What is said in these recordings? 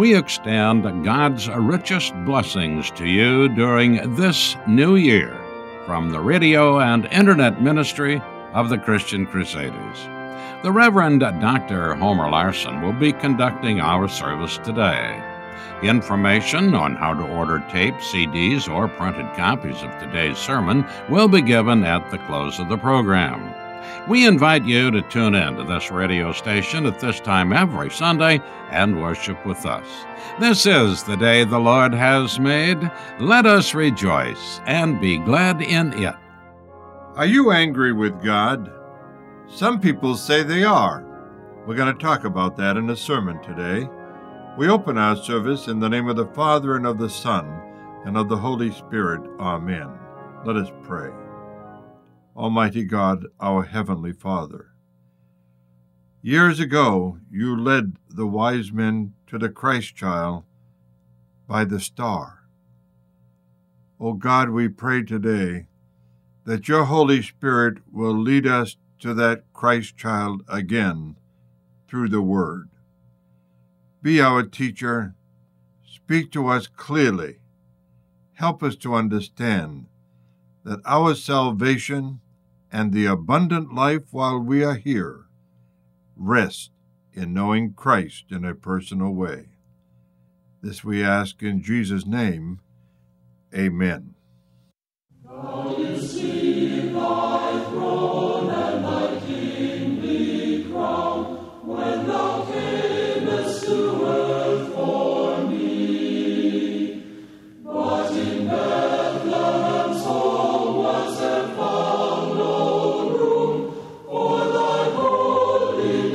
we extend God's richest blessings to you during this new year from the radio and internet ministry of the Christian Crusaders. The Reverend Dr. Homer Larson will be conducting our service today. Information on how to order tapes, CDs, or printed copies of today's sermon will be given at the close of the program. We invite you to tune in to this radio station at this time every Sunday and worship with us. This is the day the Lord has made. Let us rejoice and be glad in it. Are you angry with God? Some people say they are. We're going to talk about that in the sermon today. We open our service in the name of the Father, and of the Son, and of the Holy Spirit. Amen. Let us pray. Almighty God, our Heavenly Father, years ago you led the wise men to the Christ child by the star. O God, we pray today that your Holy Spirit will lead us to that Christ child again through the Word. Be our teacher. Speak to us clearly. Help us to understand that our salvation and the abundant life while we are here rest in knowing Christ in a personal way. This we ask in Jesus' name. Amen. Now you see thy throne and thy kingly crown, when thou camest to earth for me. But in Bethlehem's home was there found no room for thy holy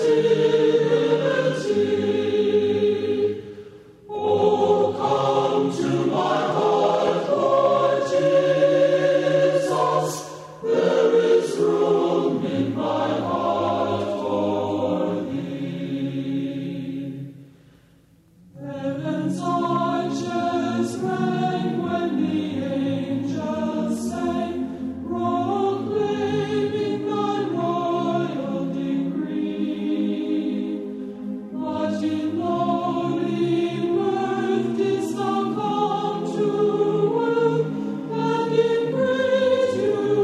nativity. Oh, come to my heart, Lord Jesus, there is room in my heart for thee. Heaven's arches rang when the angels sang, proclaiming thy royal decree. But in lowly birth didst thou come to earth, and in great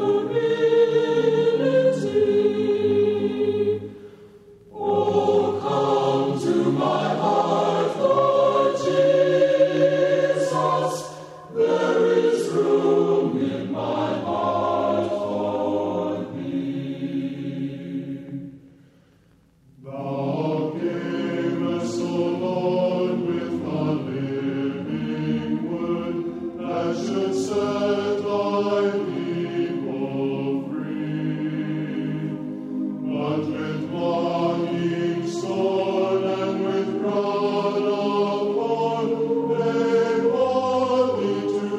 humility. Oh, come to my heart, Lord Jesus, there is room in my heart for thee. Thou camest, O Lord, with the living word, that should set thy people free. But with longing sword and with rod of war, they bore thee to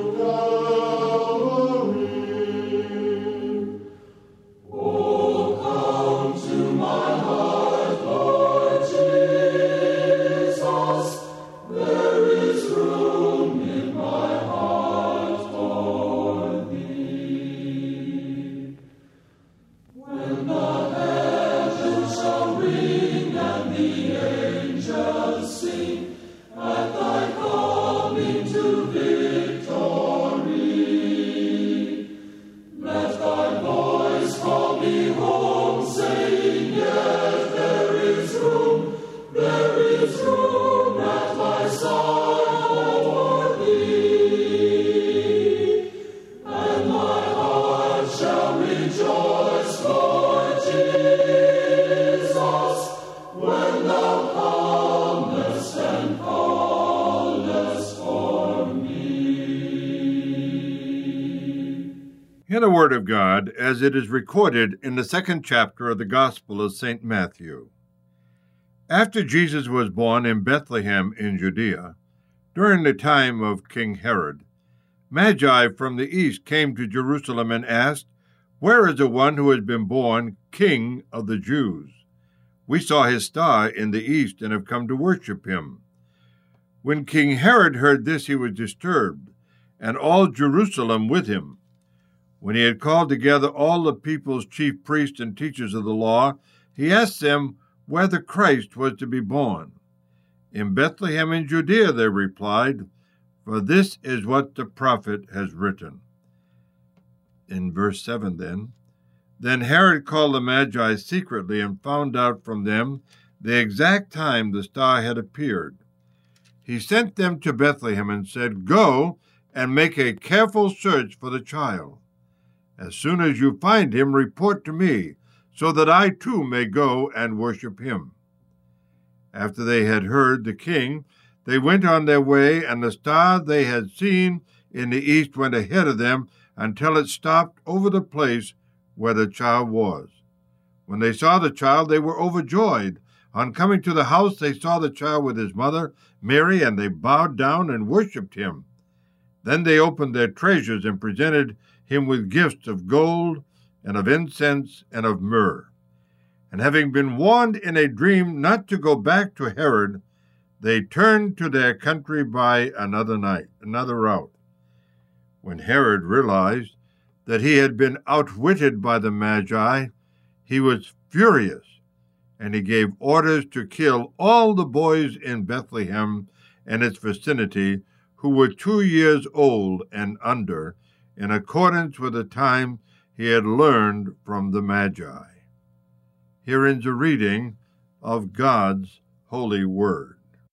Calvary. Oh, come to my heart, Lord Jesus, there is room in my heart for thee. When the heavens shall ring and the angels sing, at thy coming to victory, let thy voice call me home, saying, yet there is room at thy side for thee. And my heart shall rejoice, Lord Jesus, when thou comest and callest for me. Hear the word of God as it is recorded in the second chapter of the Gospel of St. Matthew. After Jesus was born in Bethlehem in Judea, during the time of King Herod, Magi from the east came to Jerusalem and asked, "Where is the one who has been born King of the Jews? We saw his star in the east and have come to worship him." When King Herod heard this, he was disturbed, and all Jerusalem with him. When he had called together all the people's chief priests and teachers of the law, he asked them where the Christ was to be born. "In Bethlehem in Judea," they replied, "for this is what the prophet has written." In verse 7 then Herod called the Magi secretly and found out from them the exact time the star had appeared. He sent them to Bethlehem and said, "Go and make a careful search for the child. As soon as you find him, report to me, so that I too may go and worship him." After they had heard the king, they went on their way, and the star they had seen in the east went ahead of them until it stopped over the place where the child was. When they saw the child, they were overjoyed. On coming to the house, they saw the child with his mother, Mary, and they bowed down and worshipped him. Then they opened their treasures and presented him with gifts of gold and of incense and of myrrh. And having been warned in a dream not to go back to Herod, they turned to their country by another route. When Herod realized that he had been outwitted by the Magi, he was furious, and he gave orders to kill all the boys in Bethlehem and its vicinity who were 2 years old and under, in accordance with the time he had learned from the Magi. Here ends a reading of God's holy word.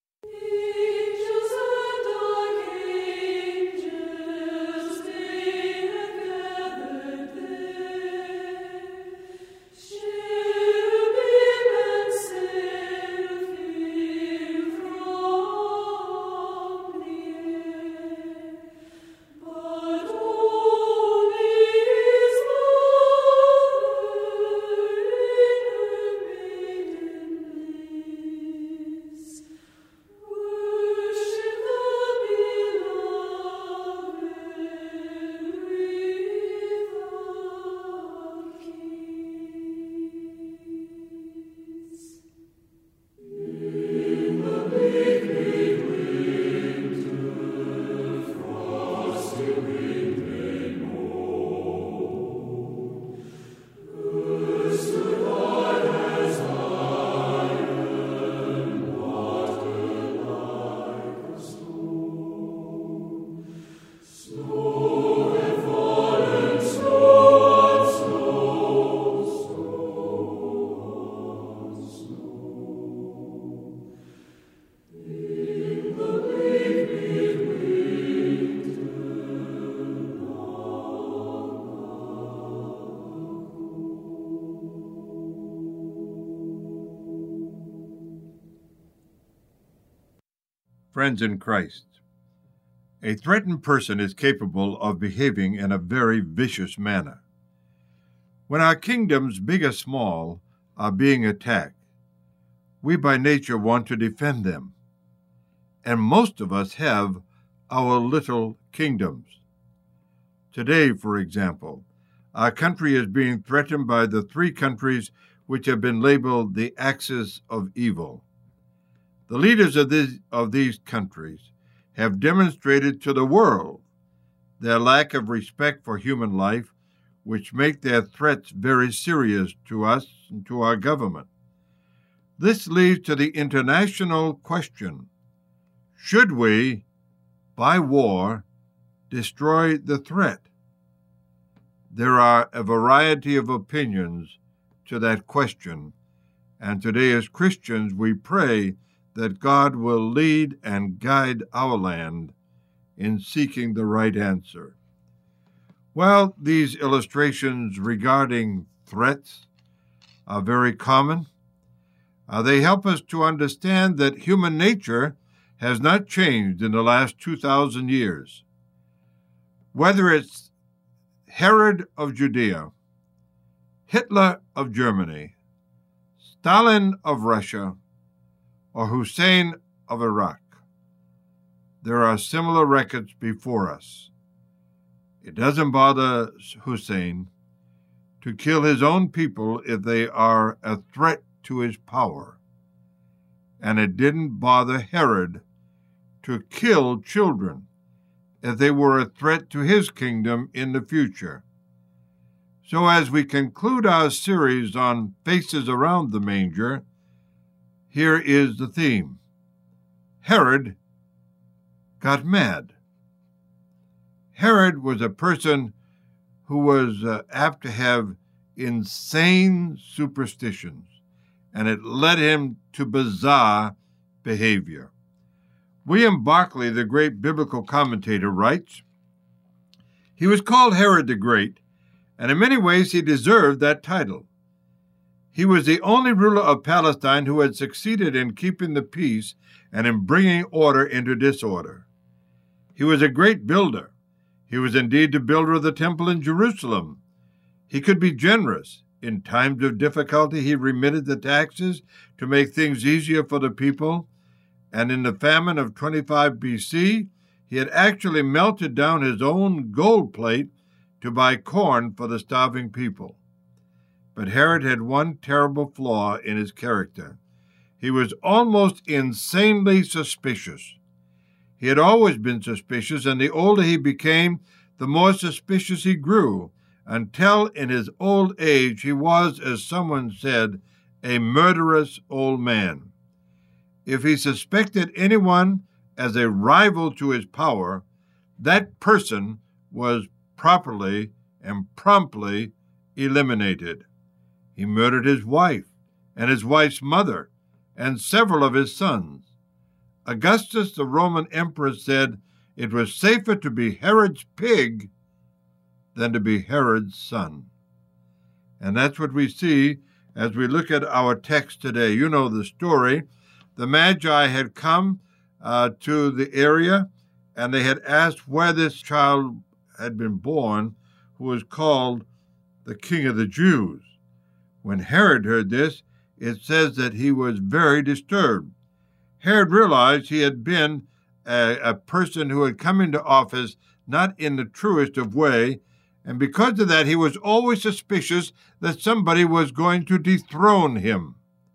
Friends in Christ, a threatened person is capable of behaving in a very vicious manner. When our kingdoms, big or small, are being attacked, we by nature want to defend them. And most of us have our little kingdoms. Today, for example, our country is being threatened by the 3 countries which have been labeled the axis of evil. The leaders of these countries have demonstrated to the world their lack of respect for human life, which make their threats very serious to us and to our government. This leads to the international question: should we, by war, destroy the threat? There are a variety of opinions to that question, and today as Christians we pray that God will lead and guide our land in seeking the right answer. Well, these illustrations regarding threats are very common. They help us to understand that human nature has not changed in the last 2,000 years. Whether it's Herod of Judea, Hitler of Germany, Stalin of Russia, or Hussein of Iraq, there are similar records before us. It doesn't bother Hussein to kill his own people if they are a threat to his power, and it didn't bother Herod to kill children if they were a threat to his kingdom in the future. So as we conclude our series on Faces Around the Manger, here is the theme: Herod got mad. Herod was a person who was apt to have insane superstitions, and it led him to bizarre behavior. William Barclay, the great biblical commentator, writes, "He was called Herod the Great, and in many ways he deserved that title. He was the only ruler of Palestine who had succeeded in keeping the peace and in bringing order into disorder. He was a great builder. He was indeed the builder of the temple in Jerusalem. He could be generous. In times of difficulty, he remitted the taxes to make things easier for the people. And in the famine of 25 BC, he had actually melted down his own gold plate to buy corn for the starving people. But Herod had one terrible flaw in his character. He was almost insanely suspicious. He had always been suspicious, and the older he became, the more suspicious he grew, until in his old age he was, as someone said, a murderous old man. If he suspected anyone as a rival to his power, that person was properly and promptly eliminated. He murdered his wife and his wife's mother and several of his sons. Augustus, the Roman emperor, said it was safer to be Herod's pig than to be Herod's son. And that's what we see as we look at our text today. You know the story. The Magi had come to the area, and they had asked where this child had been born, who was called the King of the Jews. When Herod heard this, it says that he was very disturbed. Herod realized he had been a person who had come into office not in the truest of way, and because of that, he was always suspicious that somebody was going to dethrone him.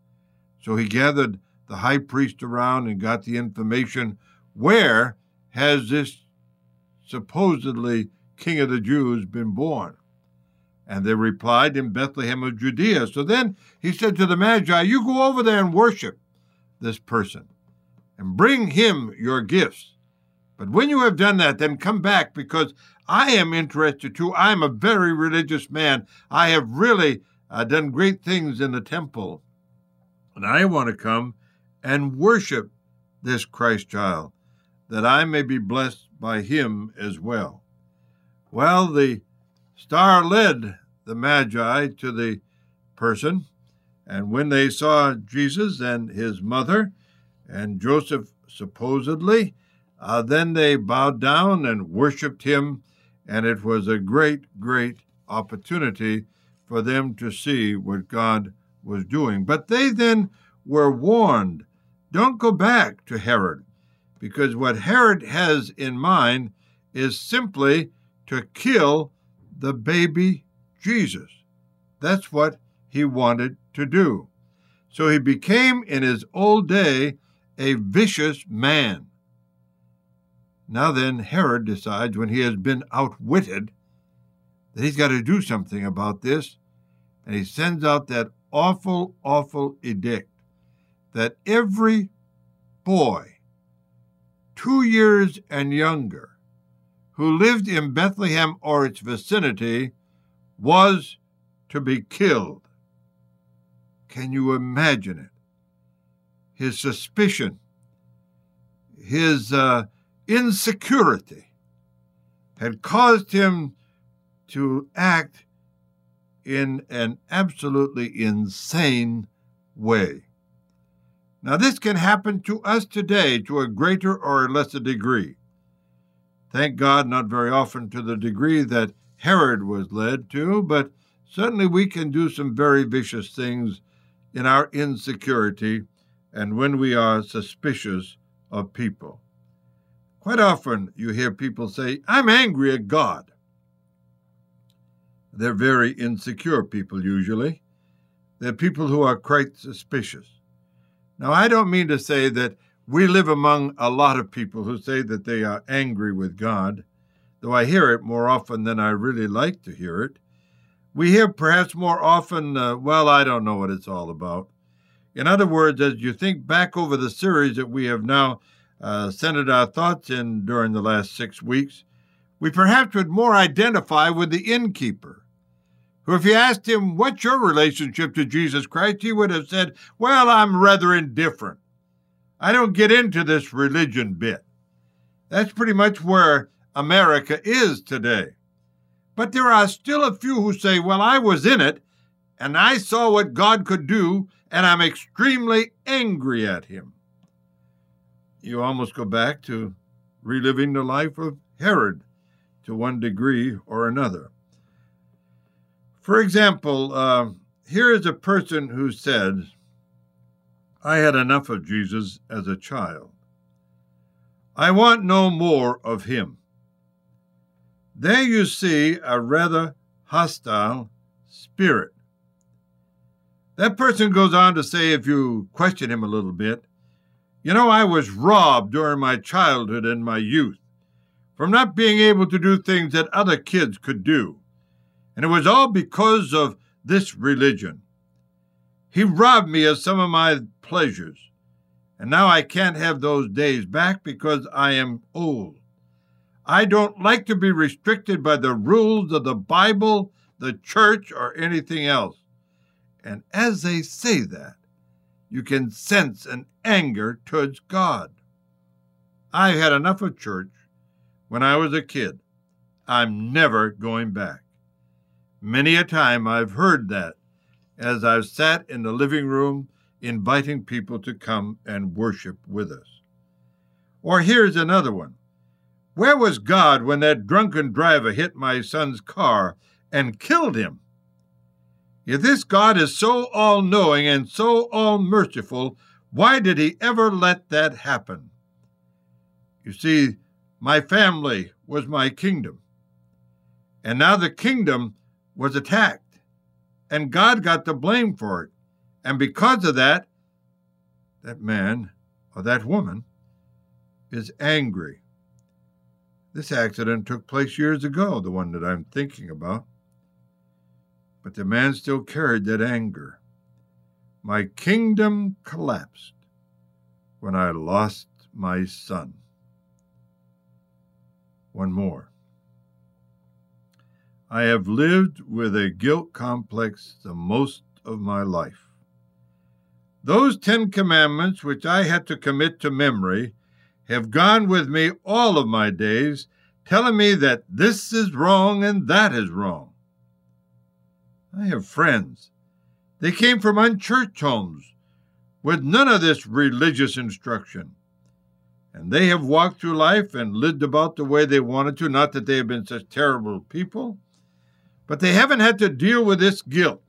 So he gathered the high priest around and got the information, where has this supposedly King of the Jews been born? And they replied, in Bethlehem of Judea. So then he said to the Magi, you go over there and worship this person and bring him your gifts. But when you have done that, then come back, because I am interested too. I am a very religious man. I have really done great things in the temple. And I want to come and worship this Christ child, that I may be blessed by him as well. Well, the star led the Magi to the person, and when they saw Jesus and his mother and Joseph supposedly, then they bowed down and worshiped him, and it was a great, great opportunity for them to see what God was doing. But they then were warned, don't go back to Herod, because what Herod has in mind is simply to kill the baby Jesus. That's what he wanted to do. So he became, in his old day, a vicious man. Now then, Herod decides, when he has been outwitted, that he's got to do something about this, and he sends out that awful, awful edict that every boy 2 years and younger who lived in Bethlehem or its vicinity was to be killed. Can you imagine it? His suspicion, his insecurity had caused him to act in an absolutely insane way. Now, this can happen to us today to a greater or a lesser degree. Thank God, not very often to the degree that Herod was led to, but certainly we can do some very vicious things in our insecurity and when we are suspicious of people. Quite often you hear people say, I'm angry at God. They're very insecure people usually. They're people who are quite suspicious. Now, I don't mean to say that we live among a lot of people who say that they are angry with God, though I hear it more often than I really like to hear it. We hear perhaps more often, well, I don't know what it's all about. In other words, as you think back over the series that we have now centered our thoughts in during the last 6 weeks, we perhaps would more identify with the innkeeper, who, if you asked him, what's your relationship to Jesus Christ, he would have said, well, I'm rather indifferent. I don't get into this religion bit. That's pretty much where America is today. But there are still a few who say, well, I was in it, and I saw what God could do, and I'm extremely angry at him. You almost go back to reliving the life of Herod to one degree or another. For example, here is a person who said, I had enough of Jesus as a child. I want no more of him. There you see a rather hostile spirit. That person goes on to say, if you question him a little bit, you know, I was robbed during my childhood and my youth from not being able to do things that other kids could do. And it was all because of this religion. He robbed me of some of my pleasures. And now I can't have those days back because I am old. I don't like to be restricted by the rules of the Bible, the church, or anything else. And as they say that, you can sense an anger towards God. I had enough of church when I was a kid. I'm never going back. Many a time I've heard that as I've sat in the living room inviting people to come and worship with us. Or here's another one. Where was God when that drunken driver hit my son's car and killed him? If this God is so all-knowing and so all-merciful, why did he ever let that happen? You see, my family was my kingdom. And now the kingdom was attacked, and God got the blame for it. And because of that, that man or that woman is angry. This accident took place years ago, the one that I'm thinking about. But the man still carried that anger. My kingdom collapsed when I lost my son. One more. I have lived with a guilt complex the most of my life. Those 10 commandments which I had to commit to memory have gone with me all of my days, telling me that this is wrong and that is wrong. I have friends. They came from unchurched homes with none of this religious instruction. And they have walked through life and lived about the way they wanted to, not that they have been such terrible people, but they haven't had to deal with this guilt.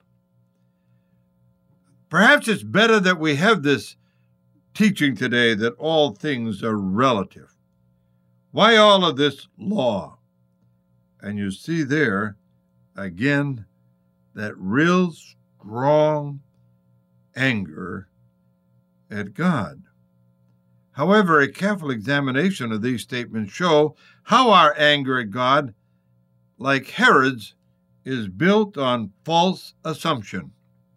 Perhaps it's better that we have this teaching today that all things are relative. Why all of this law? And you see there, again, that real strong anger at God. However, a careful examination of these statements show how our anger at God, like Herod's, is built on false assumption.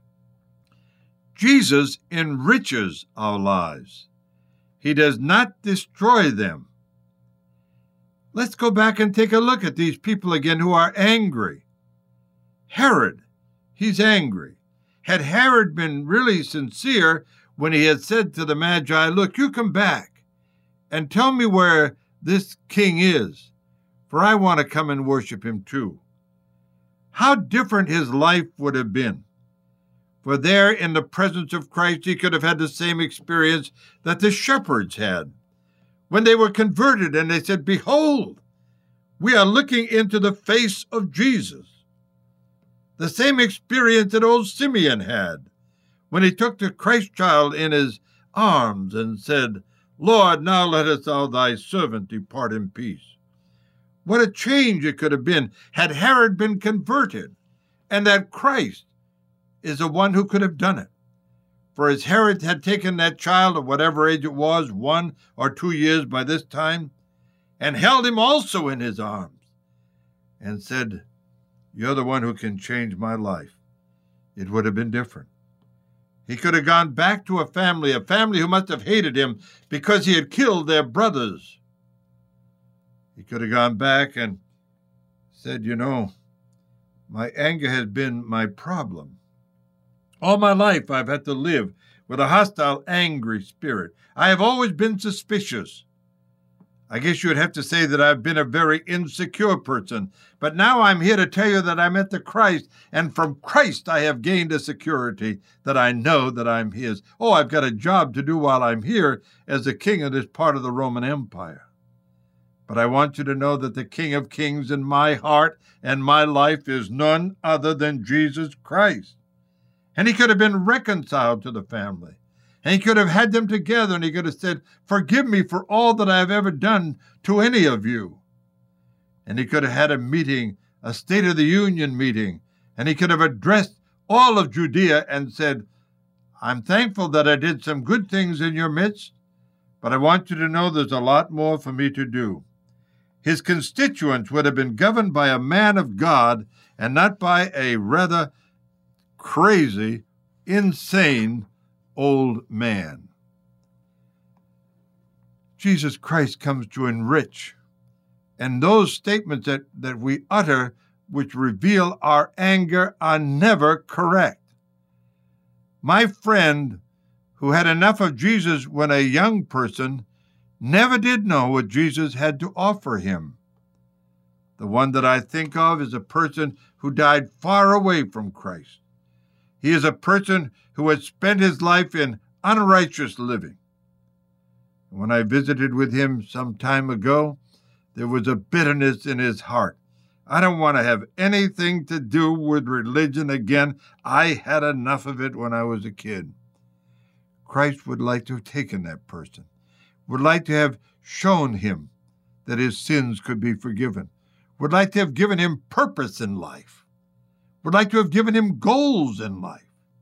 Jesus enriches our lives. He does not destroy them. Let's go back and take a look at these people again who are angry. Herod, he's angry. Had Herod been really sincere when he had said to the Magi, look, you come back and tell me where this king is, for I want to come and worship him too. How different his life would have been. For there in the presence of Christ, he could have had the same experience that the shepherds had when they were converted and they said, behold, we are looking into the face of Jesus. The same experience that old Simeon had when he took the Christ child in his arms and said, Lord, now lettest thou thy servant depart in peace. What a change it could have been had Herod been converted, and that Christ is the one who could have done it. For as Herod had taken that child of whatever age it was, 1 or 2 years by this time, and held him also in his arms, and said, you're the one who can change my life, it would have been different. He could have gone back to a family who must have hated him because he had killed their brothers. He could have gone back and said, my anger has been my problem. All my life I've had to live with a hostile, angry spirit. I have always been suspicious. I guess you would have to say that I've been a very insecure person. But now I'm here to tell you that I met the Christ, and from Christ I have gained a security that I know that I'm his. Oh, I've got a job to do while I'm here as the king of this part of the Roman Empire. But I want you to know that the King of Kings in my heart and my life is none other than Jesus Christ. And he could have been reconciled to the family. And he could have had them together, and he could have said, forgive me for all that I have ever done to any of you. And he could have had a meeting, a State of the Union meeting, and he could have addressed all of Judea and said, I'm thankful that I did some good things in your midst, but I want you to know there's a lot more for me to do. His constituents would have been governed by a man of God and not by a rather crazy, insane old man. Jesus Christ comes to enrich. And those statements that we utter which reveal our anger are never correct. My friend, who had enough of Jesus when a young person, never did know what Jesus had to offer him. The one that I think of is a person who died far away from Christ. He is a person who had spent his life in unrighteous living. When I visited with him some time ago, there was a bitterness in his heart. I don't want to have anything to do with religion again. I had enough of it when I was a kid. Christ would like to have taken that person, would like to have shown him that his sins could be forgiven, would like to have given him purpose in life, would like to have given him goals in life.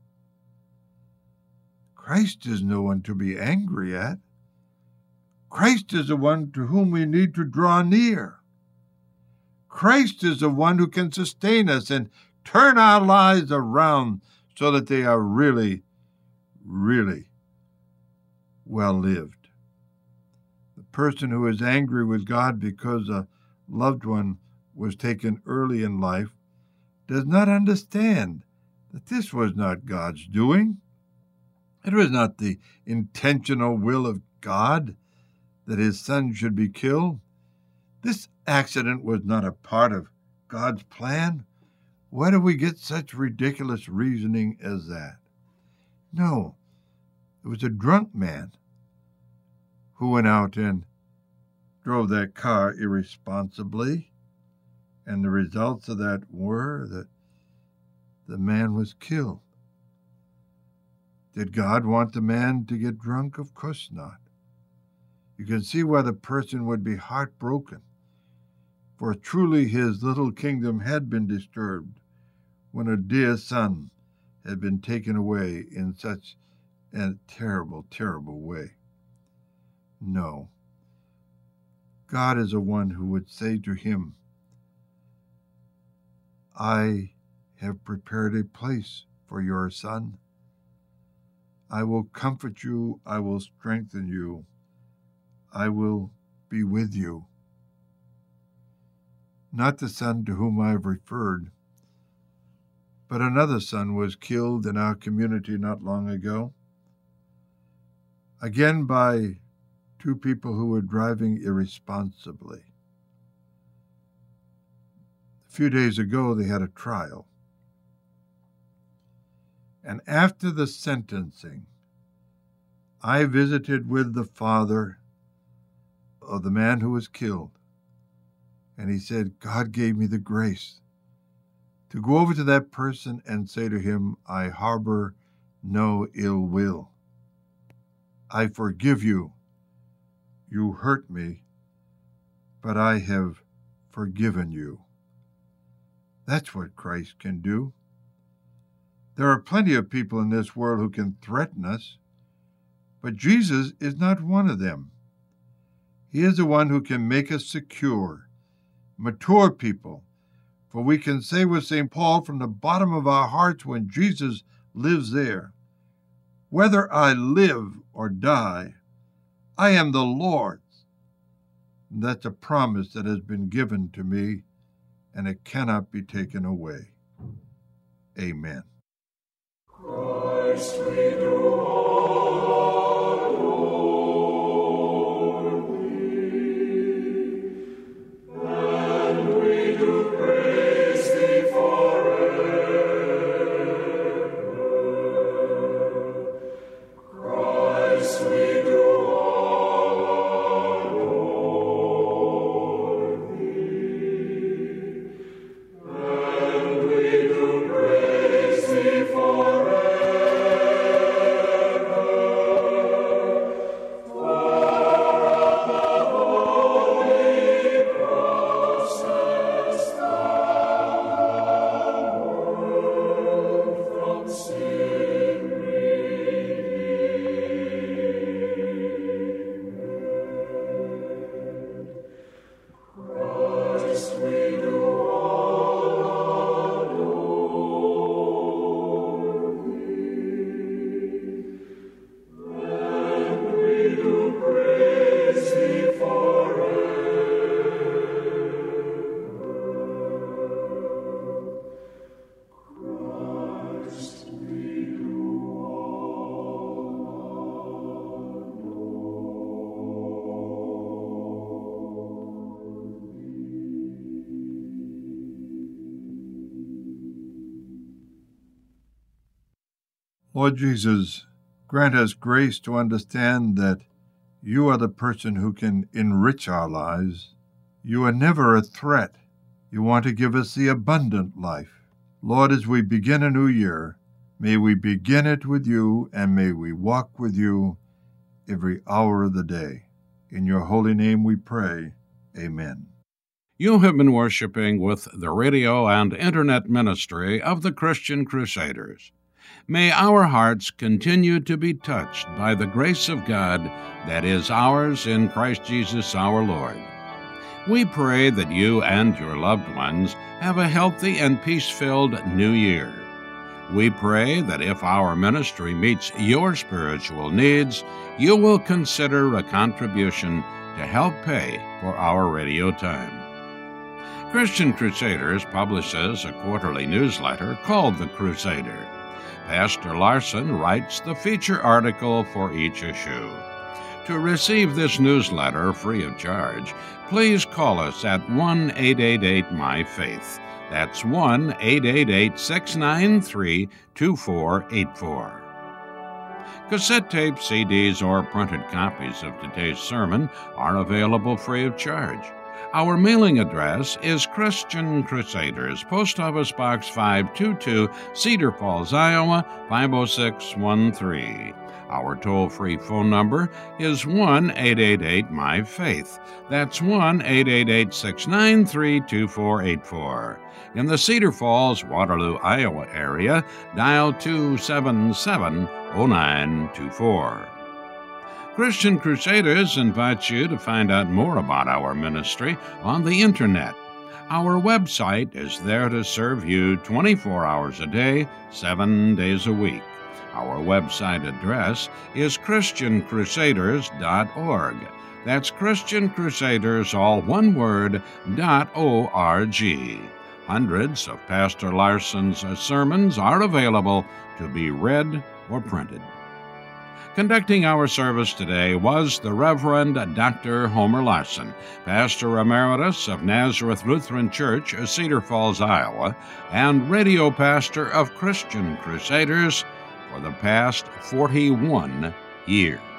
Christ is no one to be angry at. Christ is the one to whom we need to draw near. Christ is the one who can sustain us and turn our lives around so that they are really, really well lived. The person who is angry with God because a loved one was taken early in life does not understand that this was not God's doing. It was not the intentional will of God that his son should be killed. This accident was not a part of God's plan. Where do we get such ridiculous reasoning as that? No, it was a drunk man who went out and drove that car irresponsibly, and the results of that were that the man was killed. Did God want the man to get drunk? Of course not. You can see why the person would be heartbroken, for truly his little kingdom had been disturbed when a dear son had been taken away in such a terrible, terrible way. No. God is the one who would say to him, I have prepared a place for your son. I will comfort you. I will strengthen you. I will be with you. Not the son to whom I have referred, but another son was killed in our community not long ago, again by two people who were driving irresponsibly. A few days ago, they had a trial. And after the sentencing, I visited with the father of the man who was killed. And he said, God gave me the grace to go over to that person and say to him, I harbor no ill will. I forgive you. You hurt me, but I have forgiven you. That's what Christ can do. There are plenty of people in this world who can threaten us, but Jesus is not one of them. He is the one who can make us secure, mature people. For we can say with St. Paul from the bottom of our hearts when Jesus lives there, Whether I live or die, I am the Lord's. And that's a promise that has been given to me, and it cannot be taken away. Amen. Christ, we do adore thee, and we do praise thee forever. Christ, we do adore thee, and we do praise thee forever. Lord Jesus, grant us grace to understand that you are the person who can enrich our lives. You are never a threat. You want to give us the abundant life. Lord, as we begin a new year, may we begin it with you, and may we walk with you every hour of the day. In your holy name we pray. Amen. You have been worshiping with the radio and internet ministry of the Christian Crusaders. May our hearts continue to be touched by the grace of God that is ours in Christ Jesus our Lord. We pray that you and your loved ones have a healthy and peace-filled new year. We pray that if our ministry meets your spiritual needs, you will consider a contribution to help pay for our radio time. Christian Crusaders publishes a quarterly newsletter called The Crusader. Pastor Larson writes the feature article for each issue. To receive this newsletter free of charge, please call us at 1-888-MY-FAITH. That's 1-888-693-2484. Cassette tape, CDs, or printed copies of today's sermon are available free of charge. Our mailing address is Christian Crusaders, Post Office Box 522, Cedar Falls, Iowa, 50613. Our toll-free phone number is 1-888-MY-FAITH. That's 1-888-693-2484. In the Cedar Falls, Waterloo, Iowa area, dial 277-0924. Christian Crusaders invites you to find out more about our ministry on the Internet. Our website is there to serve you 24 hours a day, 7 days a week. Our website address is ChristianCrusaders.org. That's Christian Crusaders, all one word, .org. Hundreds of Pastor Larson's sermons are available to be read or printed. Conducting our service today was the Reverend Dr. Homer Larson, Pastor Emeritus of Nazareth Lutheran Church, Cedar Falls, Iowa, and radio pastor of Christian Crusaders for the past 41 years.